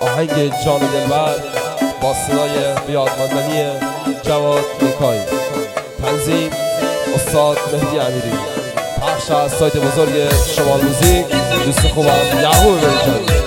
آهنگ جان دلبر با صدای بیادماندنی جواد نیکایی، تنظیم استاد مهدی امیری، پخش از سایت بزرگ شمال موزیک، دوست خوبم یعقوب بریجانی.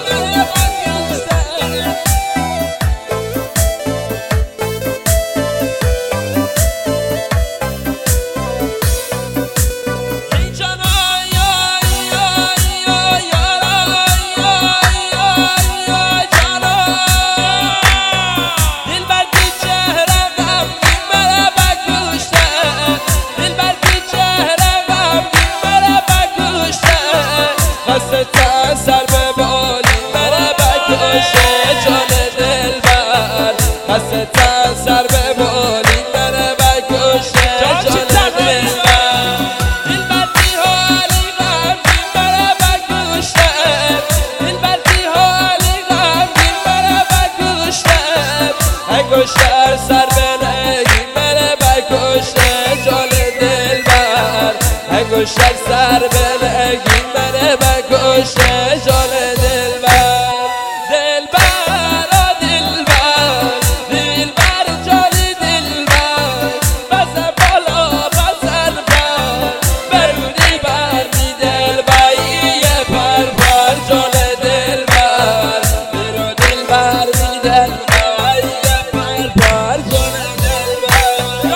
سر به بالی بره بکشه جان دلبر، خسته سر به بالی بره بکشه جان دلبر. دلبر بی حالی غمگین بره بکشه، دلبر بی حالی غمگین بره بکشه، انگشتر سر به نگین بره بکشه جان دلبر، انگشتر سر به نگین بره بکشه جان دلبر. دلبر آ دلبر، دلبر جان دلبر، بس بالا بس بر، برودی بر می دلبر یه پر پر جان دلبر، برو دلبر می دلبر یه پر پر جان دلبر.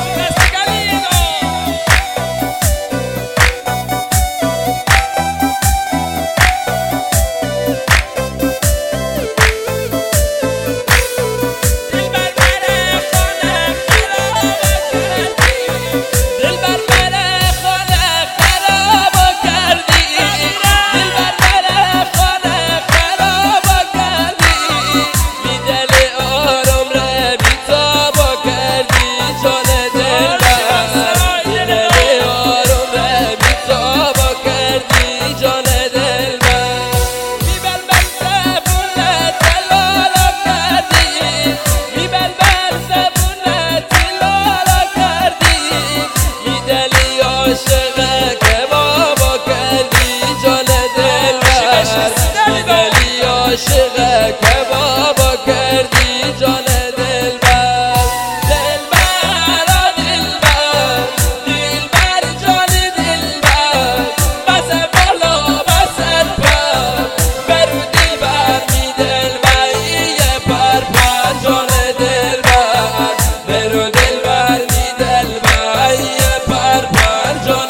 عاشق کبابا کردی جان دلبر. دلبر آ دلبر، دلبر جان دلبر، بس بالا بس پر، برو دلبر می دلبر یه پر پر جان دلبر، برو دلبر می دلبر یه پر پر جان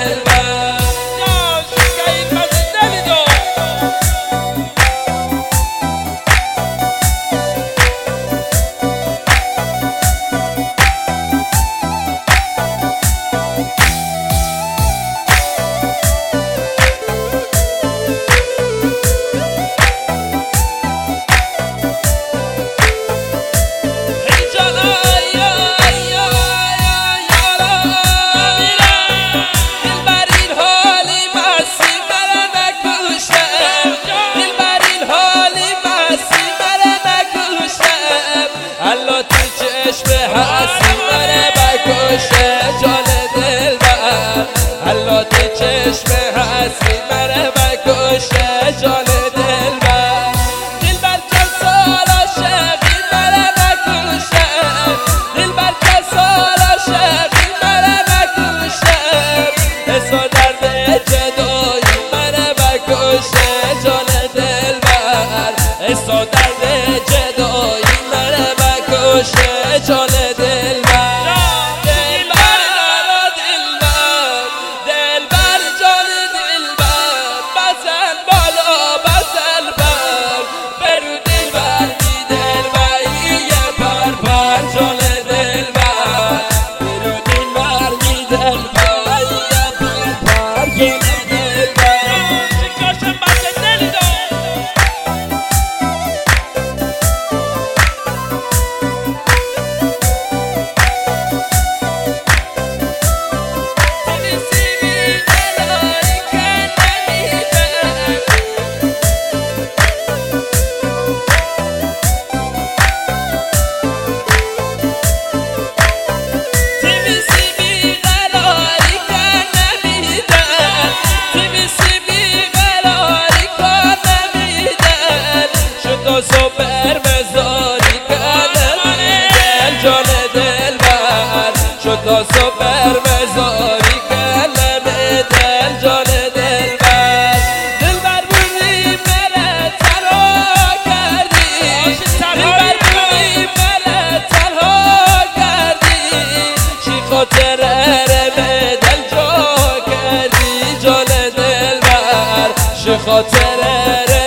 دلبر. دلبر